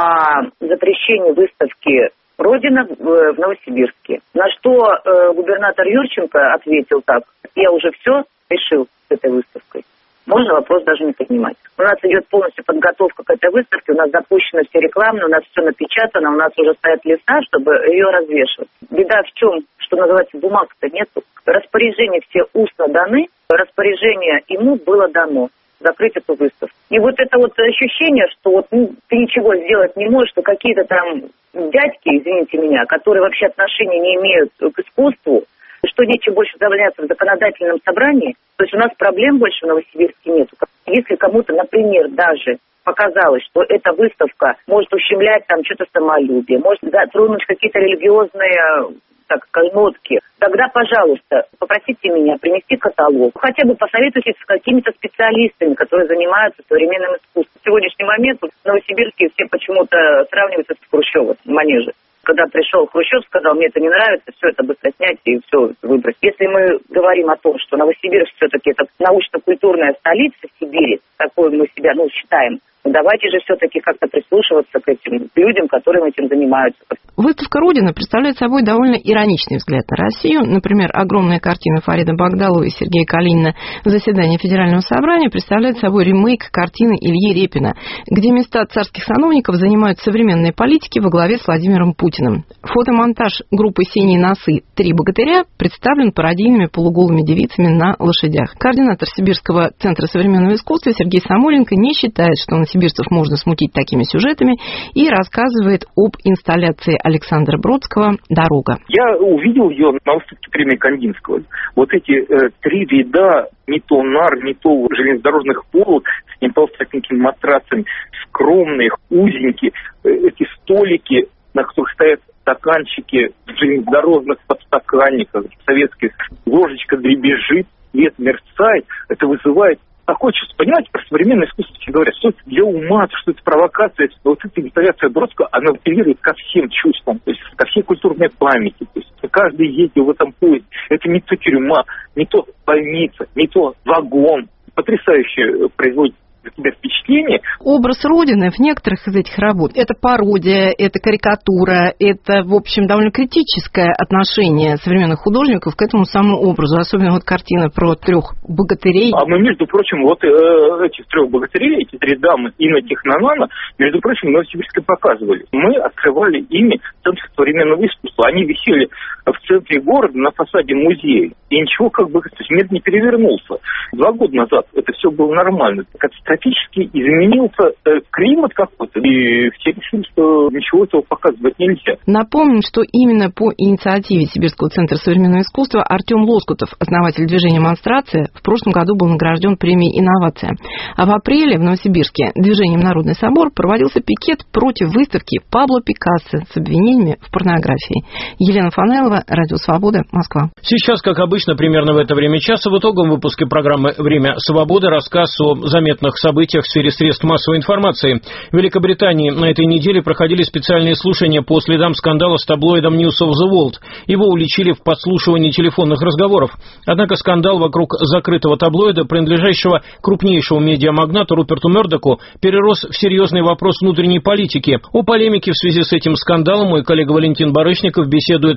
о запрещении выставки «Родина» в Новосибирске. На что э, губернатор Юрченко ответил так: я уже все решил с этой выставкой. Можно вопрос даже не поднимать. У нас идет полностью подготовка к этой выставке, у нас запущены все рекламы, у нас все напечатано, у нас уже стоят леса, чтобы ее развешивать. Беда в чем, что называется, бумаг-то нету. Распоряжения все устно даны, распоряжение ему было дано закрыть эту выставку. И вот это вот ощущение, что вот ну, ты ничего сделать не можешь, что какие-то там дядьки, извините меня, которые вообще отношения не имеют к искусству, что нечего больше заявляться в законодательном собрании. То есть у нас проблем больше в Новосибирске нету. Если кому-то, например, даже показалось, что эта выставка может ущемлять там что-то самолюбие, может затронуть какие-то религиозные, так сказать, нотки, тогда, пожалуйста, попросите меня принести каталог. Хотя бы посоветуйтесь с какими-то специалистами, которые занимаются современным искусством. В сегодняшний момент в Новосибирске все почему-то сравниваются с Хрущевым в манеже. Когда пришел Хрущев, сказал, мне это не нравится, все это быстро снять и все выбросить. Если мы говорим о том, что Новосибирск все-таки это научно-культурная столица Сибири, такой мы себя, ну, считаем, давайте же все-таки как-то прислушиваться к этим людям, которые этим занимаются. Выставка «Родина» представляет собой довольно ироничный взгляд на Россию. Например, огромная картина Фарида Багдалова и Сергея Калинина «Заседание Федерального собрания» представляет собой ремейк картины Ильи Репина, где места царских сановников занимают современные политики во главе с Владимиром Путиным. Фотомонтаж группы «Синие носы. Три богатыря» представлен пародийными полуголыми девицами на лошадях. Координатор Сибирского центра современного искусства Сергей Самойленко не считает, что новосибирцев можно смутить такими сюжетами, и рассказывает об инсталляции Александра Бродского «Дорога». Я увидел ее на выставке премии Кандинского. Вот эти э, три ряда, не то нар, не то железнодорожных полок с неполстатенькими матрацами, скромные, узенькие, э, эти столики, на которых стоят стаканчики в железнодорожных подстаканниках, советских, ложечка дребезжит, свет мерцает, это вызывает такое чувство. Понимаете, про современное искусство говорят, что это для ума, что это провокация. Вот эта инсталляция Бродского, она апеллирует ко всем чувствам, то есть ко всей культурной памяти. То есть каждый ездил в этом поезде. Это не то тюрьма, не то больница, не то вагон. Потрясающе производит на тебя впечатление. Образ Родины в некоторых из этих работ — это пародия, это карикатура, это, в общем, довольно критическое отношение современных художников к этому самому образу. Особенно вот картина про трех богатырей. А мы, между прочим, вот э, этих трех богатырей, эти три дамы, Инна Технонана, между прочим, в Новосибирске показывали. Мы открывали ими Центр современного искусства. Они висели в центре города на фасаде музея. И ничего как бы, то есть мир не перевернулся. Два года назад это все было нормально. Катастрофически изменился э, климат какой-то. И все решили, что ничего этого показывать нельзя. Напомним, что именно по инициативе Сибирского центра современного искусства Артем Лоскутов, основатель движения «Монстрация», в прошлом году был награжден премией «Инновация». А в апреле в Новосибирске движением «Народный собор» проводился пикет против выставки Пабло Пикассо с обвинениями в порнографии. Елена Фанайлова, Радио Свобода, Москва. Сейчас, как обычно, примерно в это время часа, в итоговом выпуске программы «Время свободы» рассказ о заметных событиях в сфере средств массовой информации. В Великобритании на этой неделе проходили специальные слушания по следам скандала с таблоидом News of the World. Его уличили в подслушивании телефонных разговоров. Однако скандал вокруг закрытого таблоида, принадлежащего крупнейшему медиамагнату Руперту Мердоку, перерос в серьезный вопрос внутренней политики. О полемике в связи с этим скандалом мой коллега Валентин Барышников беседует с международным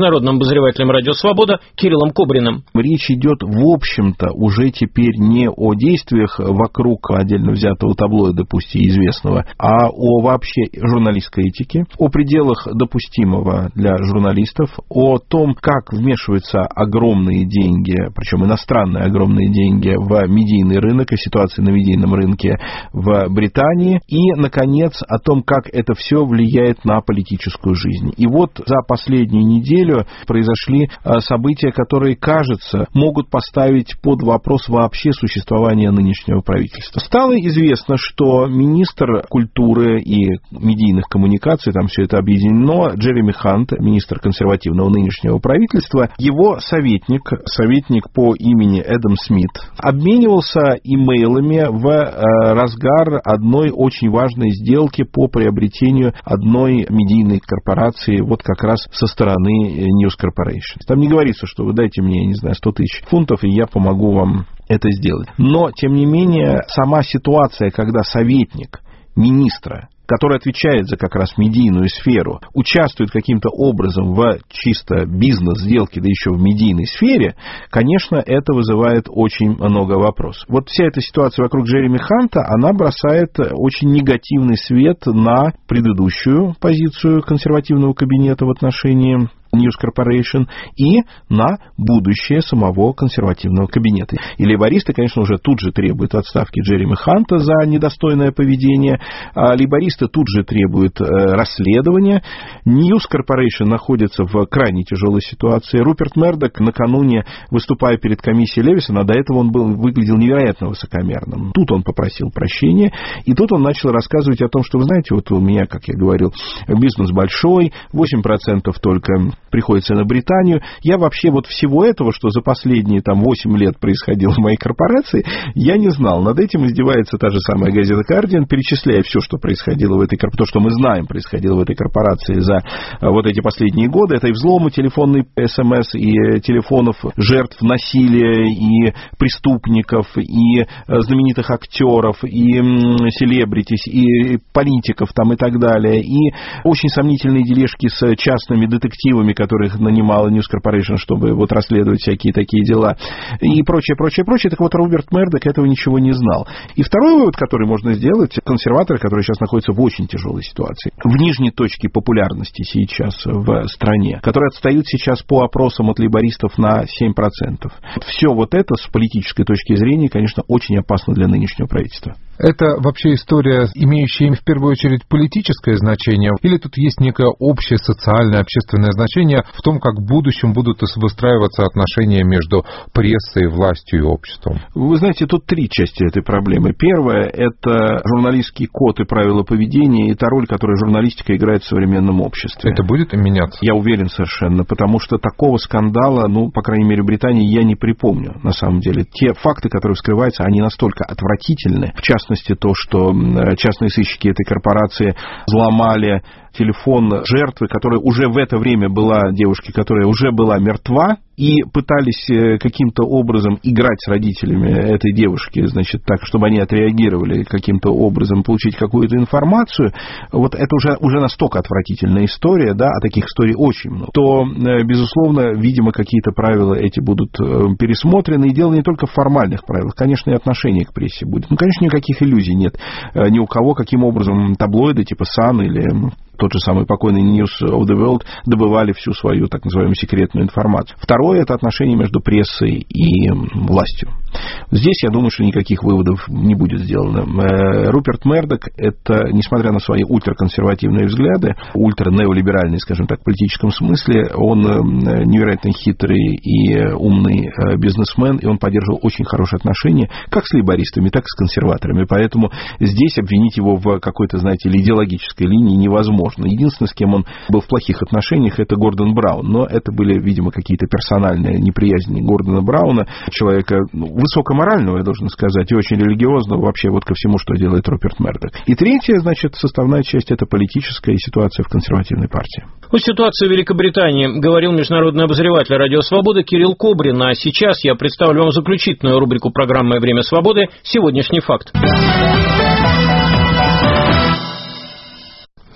международным обозревателем «Радио Свобода» Кириллом Кобриным. Речь идет, в общем-то, уже теперь не о действиях вокруг отдельно взятого таблоида, пусть и известного, а о вообще журналистской этике, о пределах допустимого для журналистов, о том, как вмешиваются огромные деньги, причем иностранные огромные деньги, в медийный рынок и ситуации на медийном рынке в Британии, и, наконец, о том, как это все влияет на политическую жизнь. И вот за последнюю неделю произошли события, которые, кажется, могут поставить под вопрос вообще существование нынешнего правительства. Стало известно, что министр культуры и медийных коммуникаций, там все это объединено, Джереми Хант, министр консервативного нынешнего правительства, его советник, советник по имени Эдам Смит, обменивался имейлами в разгар одной очень важной сделки по приобретению одной медийной корпорации, вот как раз со стороны News Corporation. Там не говорится, что вы дайте мне, я не знаю, сто тысяч фунтов, и я помогу вам это сделать. Но, тем не менее, сама ситуация, когда советник министра, который отвечает за как раз медийную сферу, участвует каким-то образом в чисто бизнес-сделке, да еще в медийной сфере, конечно, это вызывает очень много вопросов. Вот вся эта ситуация вокруг Джереми Ханта, она бросает очень негативный свет на предыдущую позицию консервативного кабинета в отношении News Corporation и на будущее самого консервативного кабинета. И лейбористы, конечно, уже тут же требуют отставки Джереми Ханта за недостойное поведение, а лейбористы тут же требуют э, расследования. News Corporation находится в крайне тяжелой ситуации. Руперт Мердок накануне, выступая перед комиссией Левисона, до этого он был, выглядел невероятно высокомерным. Тут он попросил прощения, и тут он начал рассказывать о том, что, вы знаете, вот у меня, как я говорил, бизнес большой, восемь процентов только приходится на Британию. Я вообще вот всего этого, что за последние там восемь лет происходило в моей корпорации, я не знал. Над этим издевается та же самая газета «Гардиан», перечисляя все, что происходило в этой корпорации, то, что мы знаем, происходило в этой корпорации за вот эти последние годы. Это и взломы телефонных СМС, и телефонов жертв насилия, и преступников, и знаменитых актеров, и селебритис, и политиков там и так далее, и очень сомнительные дележки с частными детективами, которых нанимала News Corporation, чтобы вот расследовать всякие такие дела, и прочее, прочее, прочее. Так вот, Роберт Мердок этого ничего не знал. И второй вывод, который можно сделать, консерваторы, которые сейчас находятся в очень тяжелой ситуации, в нижней точке популярности сейчас в стране, которые отстают сейчас по опросам от лейбористов на семь процентов. Все вот это с политической точки зрения, конечно, очень опасно для нынешнего правительства. Это вообще история, имеющая в первую очередь политическое значение, или тут есть некое общее социальное, общественное значение в том, как в будущем будут выстраиваться отношения между прессой, властью и обществом? Вы знаете, тут три части этой проблемы. Первая – это журналистский код и правила поведения, и та роль, которую журналистика играет в современном обществе. Это будет меняться? Я уверен совершенно, потому что такого скандала, ну, по крайней мере, в Британии я не припомню, на самом деле. Те факты, которые вскрываются, они настолько отвратительны. В частности, то, что частные сыщики этой корпорации взломали телефон жертвы, которая уже в это время была, девушки, которая уже была мертва, и пытались каким-то образом играть с родителями этой девушки, значит, так, чтобы они отреагировали каким-то образом, получить какую-то информацию. Вот это уже, уже настолько отвратительная история, да, а таких историй очень много, то, безусловно, видимо, какие-то правила эти будут пересмотрены, и дело не только в формальных правилах, конечно, и отношение к прессе будет. Ну, конечно, никаких иллюзий нет ни у кого, каким образом таблоиды типа Sun или тот же самый покойный News of the World добывали всю свою так называемую секретную информацию. Второе – это отношение между прессой и властью. Здесь, я думаю, что никаких выводов не будет сделано. Руперт Мердок – это, несмотря на свои ультраконсервативные взгляды, ультранеолиберальные, скажем так, в политическом смысле, он невероятно хитрый и умный бизнесмен, и он поддерживал очень хорошие отношения как с лейбористами, так и с консерваторами. Поэтому здесь обвинить его в какой-то, знаете ли, идеологической линии невозможно. Единственное, с кем он был в плохих отношениях, это Гордон Браун. Но это были, видимо, какие-то персональные неприязни Гордона Брауна, человека ну, высокоморального, я должен сказать, и очень религиозного вообще вот ко всему, что делает Руперт Мердок. И третья, значит, составная часть – это политическая ситуация в консервативной партии. О ситуации в Великобритании говорил международный обозреватель «Радио Свобода» Кирилл Кобрин. А сейчас я представлю вам заключительную рубрику программы «Время свободы» «Сегодняшний факт».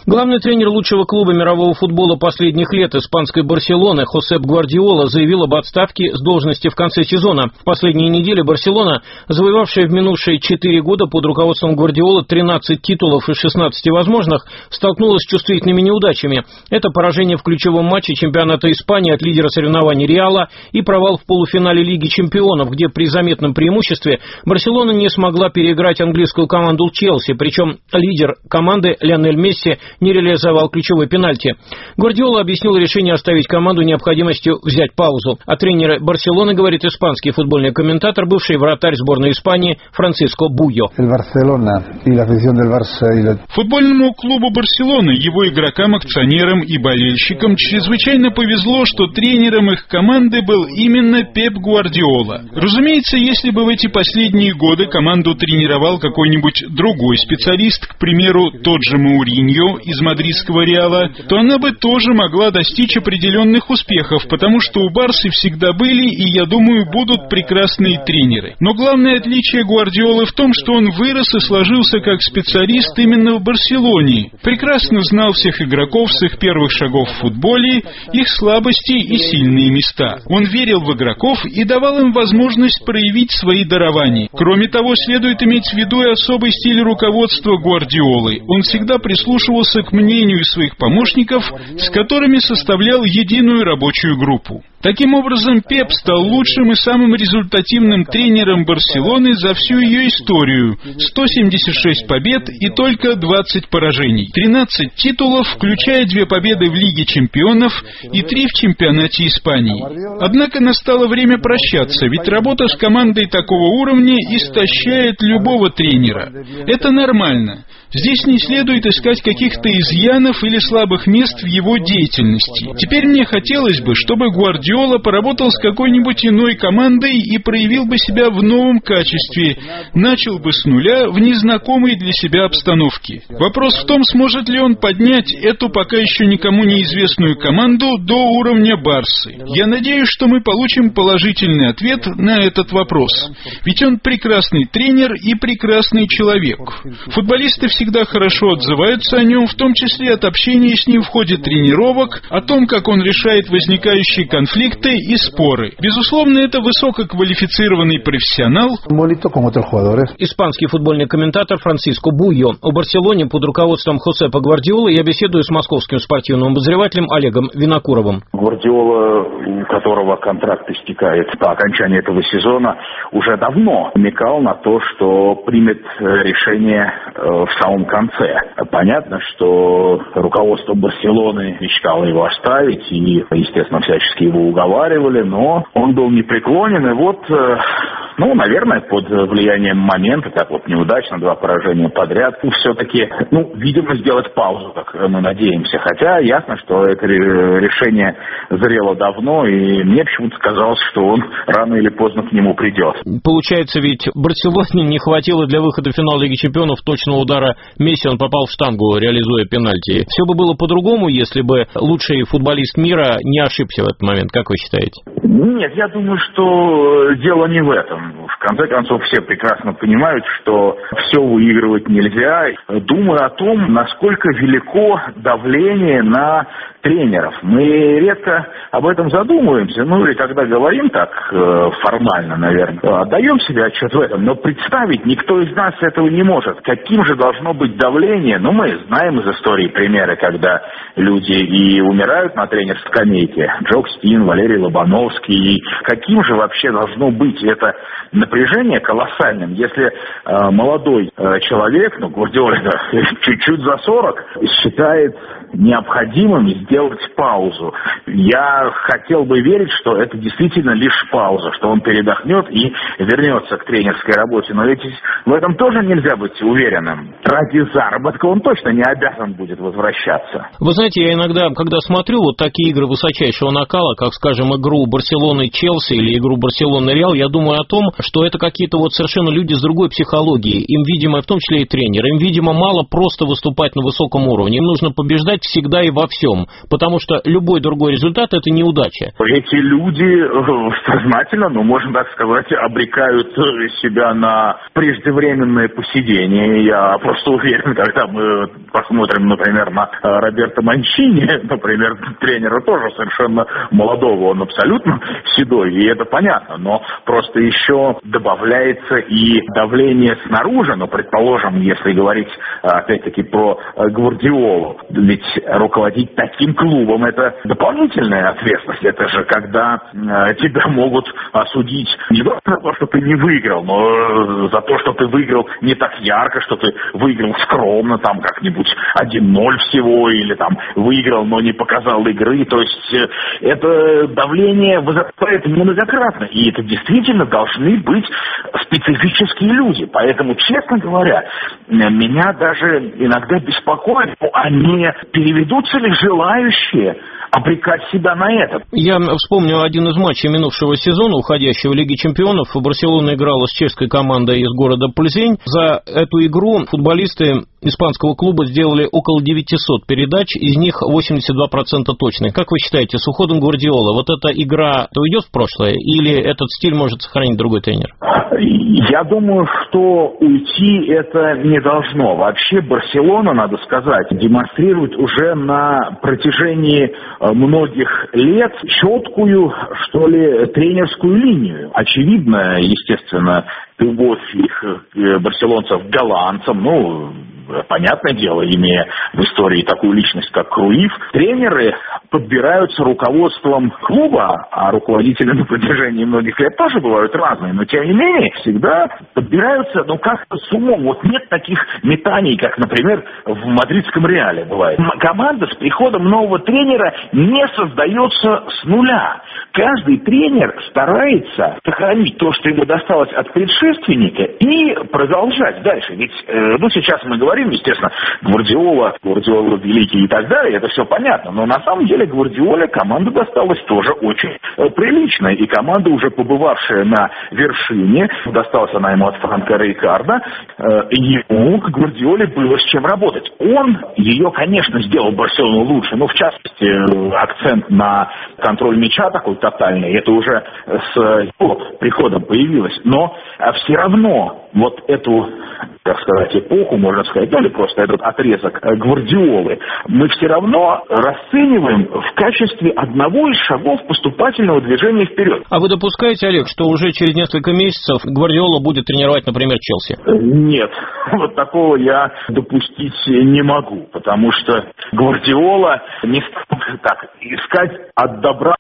Главный тренер лучшего клуба мирового футбола последних лет испанской «Барселоны» Хосеп Гвардиола заявил об отставке с должности в конце сезона. В последние недели «Барселона», завоевавшая в минувшие четыре года под руководством Гвардиолы тринадцать титулов из шестнадцати возможных, столкнулась с чувствительными неудачами. Это поражение в ключевом матче чемпионата Испании от лидера соревнований «Реала» и провал в полуфинале Лиги чемпионов, где при заметном преимуществе «Барселона» не смогла переиграть английскую команду «Челси», причем лидер команды Лионель Месси не реализовал ключевой пенальти. Гвардиола объяснил решение оставить команду необходимостью взять паузу. О тренере «Барселоны» говорит испанский футбольный комментатор, бывший вратарь сборной Испании Франциско Буйо. Футбольному клубу «Барселоны», его игрокам, акционерам и болельщикам чрезвычайно повезло, что тренером их команды был именно Пеп Гвардиола. Разумеется, если бы в эти последние годы команду тренировал какой-нибудь другой специалист, к примеру, тот же Мауриньо из мадридского «Реала», то она бы тоже могла достичь определенных успехов, потому что у «Барсы» всегда были и, я думаю, будут прекрасные тренеры. Но главное отличие Гвардиолы в том, что он вырос и сложился как специалист именно в Барселоне, прекрасно знал всех игроков с их первых шагов в футболе, их слабости и сильные места. Он верил в игроков и давал им возможность проявить свои дарования. Кроме того, следует иметь в виду и особый стиль руководства Гвардиолы. Он всегда прислушивался к мнению своих помощников, с которыми составлял единую рабочую группу. Таким образом, Пеп стал лучшим и самым результативным тренером Барселоны за всю ее историю. сто семьдесят шесть побед и только двадцать поражений. тринадцать титулов, включая две победы в Лиге чемпионов и три в чемпионате Испании. Однако настало время прощаться, ведь работа с командой такого уровня истощает любого тренера. Это нормально. Здесь не следует искать каких-то изъянов или слабых мест в его деятельности. Теперь мне хотелось бы, чтобы Гвардиола поработал с какой-нибудь иной командой и проявил бы себя в новом качестве, начал бы с нуля в незнакомой для себя обстановке. Вопрос в том, сможет ли он поднять эту пока еще никому неизвестную команду до уровня «Барсы». Я надеюсь, что мы получим положительный ответ на этот вопрос. Ведь он прекрасный тренер и прекрасный человек. Футболисты всегда хорошо отзываются о нем, в том числе от общения с ним в ходе тренировок, о том, как он решает возникающие конфликты и споры. Безусловно, это высококвалифицированный профессионал. Испанский футбольный комментатор Франциско Буйо. О «Барселоне» под руководством Хосепа Гвардиолы я беседую с московским спортивным обозревателем Олегом Винокуровым. Гвардиола, у которого контракт истекает по окончании этого сезона, уже давно намекал на то, что примет решение в самом конце. Понятно, что руководство «Барселоны» мечтало его оставить и, естественно, всячески его уговаривали, но он был непреклонен, и вот, ну, наверное, под влиянием момента, так вот неудачно, два поражения подряд, все-таки, ну, видимо, сделать паузу, как мы надеемся. Хотя ясно, что это решение зрело давно, и мне почему-то казалось, что он рано или поздно к нему придет. Получается, ведь Барселоне не хватило для выхода в финал Лиги чемпионов точного удара Месси, он попал в штангу, реализуя пенальти. Все бы было по-другому, если бы лучший футболист мира не ошибся в этот момент, как вы считаете? Нет, я думаю, что дело не в этом. В конце концов, все прекрасно понимают, что все выигрывать нельзя. Думаю о том, насколько велико давление на тренеров. Мы редко об этом задумываемся, ну или когда говорим так формально, наверное, отдаем себе отчет в этом, но представить никто из нас этого не может. Каким же должно быть давление? Ну, мы знаем из истории примеры, когда люди и умирают на тренерской скамейке. Джо Стин, Валерий Лобановский. И каким же вообще должно быть это напряжение колоссальным, если э, молодой э, человек, ну, Гвардиола чуть-чуть за сорок, считает необходимым сделать паузу. Я хотел бы верить, что это действительно лишь пауза, что он передохнет и вернется к тренерской работе. Но ведь в этом тоже нельзя быть уверенным. Ради заработка он точно не обязан будет возвращаться. Вы знаете, я иногда, когда смотрю вот такие игры высочайшего накала, как, скажем, игру Барселоны-Челси или игру Барселоны-Реал, я думаю о том, том, что это какие-то вот совершенно люди с другой психологией. Им, видимо, в том числе и тренеры, им, видимо, мало просто выступать на высоком уровне. Им нужно побеждать всегда и во всем, потому что любой другой результат – это неудача. Эти люди сознательно, ну, можно так сказать, обрекают себя на преждевременное поседение. Я просто уверен, когда мы посмотрим, например, на Роберто Манчини, например, тренера тоже совершенно молодого, он абсолютно седой, и это понятно, но просто еще добавляется и давление снаружи, ну, предположим, если говорить опять-таки про Гвардиолу, ведь руководить таким клубом — это дополнительная ответственность, это же когда тебя могут осудить не только за то, что ты не выиграл, но за то, что ты выиграл не так ярко, что ты выиграл скромно, там как-нибудь один ноль всего, или там выиграл, но не показал игры. То есть это давление возрастает многократно, и это действительно должны быть специфические люди. Поэтому, честно говоря, меня даже иногда беспокоит, а не переведутся ли желающие обрекать себя на это. Я вспомню один из матчей минувшего сезона, уходящего в Лиге Чемпионов. Барселона играла с чешской командой из города Плзень. За эту игру футболисты испанского клуба сделали около девятисот передач, из них восемьдесят два процента точных. Как вы считаете, с уходом Гвардиолы вот эта игра уйдет в прошлое, или этот стиль может сохранить другой тренер? Я думаю, что уйти это не должно. Вообще Барселона, надо сказать, демонстрирует уже на протяжении многих лет четкую, что ли, тренерскую линию. Очевидно, естественно, любовь их барселонцев к голландцам, ну, понятное дело, имея в истории такую личность, как Круиф, тренеры подбираются руководством клуба, а руководители на протяжении многих лет тоже бывают разные, но тем не менее всегда подбираются, ну, как-то с умом. Вот нет таких метаний, как, например, в мадридском Реале бывает. Команда с приходом нового тренера не создается с нуля. Каждый тренер старается сохранить то, что ему досталось от предшественника, и продолжать дальше. Ведь, э, ну, сейчас мы говорим, естественно, Гвардиола, Гвардиола великий и так далее, это все понятно, но на самом деле Гвардиоле команда досталась тоже очень э, приличная, и команда, уже побывавшая на вершине, досталась она ему от Франко Рикардо, э, ему, к Гвардиоле, было с чем работать. Он ее, конечно, сделал Барселону лучше, но в частности э, акцент на контроль мяча такой тотальный, это уже с его приходом появилось, но э, все равно вот эту, так сказать, эпоху, можно сказать, ну или просто этот отрезок Гвардиолы, мы все равно расцениваем в качестве одного из шагов поступательного движения вперед. А вы допускаете, Олег, что уже через несколько месяцев Гвардиола будет тренировать, например, Челси? Нет, вот такого я допустить не могу, потому что Гвардиола не станет так искать от добра.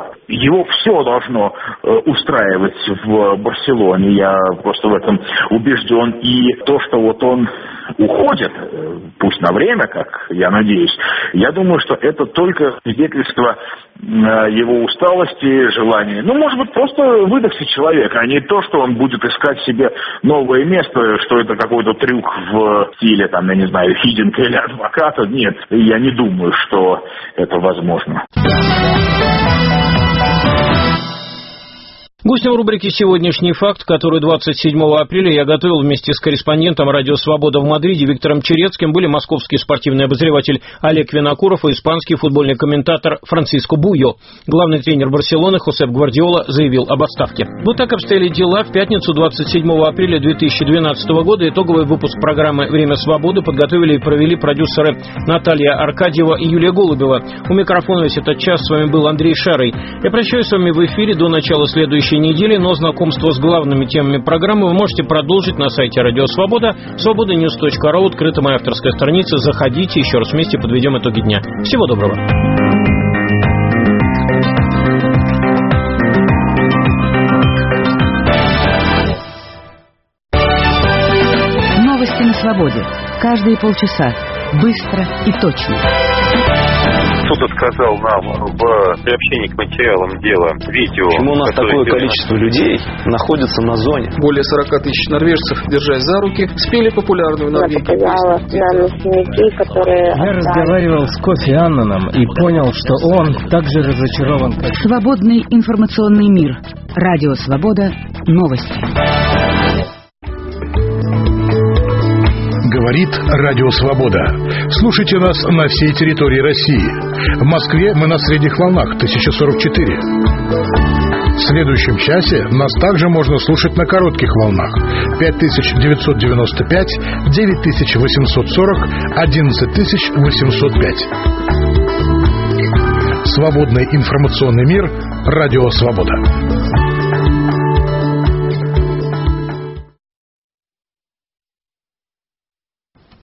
Его все должно э, устраивать в Барселоне, я просто в этом убежден. И то, что вот он уходит, э, пусть на время, как я надеюсь, я думаю, что это только свидетельство э, его усталости, желания. Ну, может быть, просто выдохся человек, а не то, что он будет искать себе новое место, что это какой-то трюк в стиле, там, я не знаю, Хидинга или Адвоката. Нет, я не думаю, что это возможно. Гостем рубрики «Сегодняшний факт», который двадцать седьмого апреля я готовил вместе с корреспондентом «Радио Свобода» в Мадриде Виктором Черецким, были московский спортивный обозреватель Олег Винокуров и испанский футбольный комментатор Франциско Буйо. Главный тренер Барселоны Хосеп Гвардиола заявил об отставке. Вот так обстояли дела в пятницу двадцать седьмого апреля две тысячи двенадцатого года. Итоговый выпуск программы «Время свободы» подготовили и провели продюсеры Наталья Аркадьева и Юлия Голубева. У микрофона весь этот час с вами был Андрей Шарый. Я прощаюсь с вами в эфире до начала следующей недели, но знакомство с главными темами программы вы можете продолжить на сайте Радио Свобода, свобода ньюс точка ру, открыта моя авторская страница, заходите, еще раз вместе подведем итоги дня. Всего доброго. Новости на свободе. Каждые полчаса. Быстро и точно. Суд отказал нам в приобщении к материалам дела видео. Почему у нас такое количество людей находится на зоне? Более сорок тысяч норвежцев, держась за руки, спели популярную в Норвегии песню. Я показала нам ученики, которые... Я разговаривал с Кофи Аннаном и понял, что он также разочарован, как... Свободный информационный мир. Радио Свобода. Новости. Говорит Радио Свобода. Слушайте нас на всей территории России. В Москве мы на средних волнах тысяча сорок четыре. В следующем часе нас также можно слушать на коротких волнах пять тысяч девятьсот девяносто пять, девять тысяч восемьсот сорок, одиннадцать тысяч восемьсот пять. Свободный информационный мир. Радио Свобода.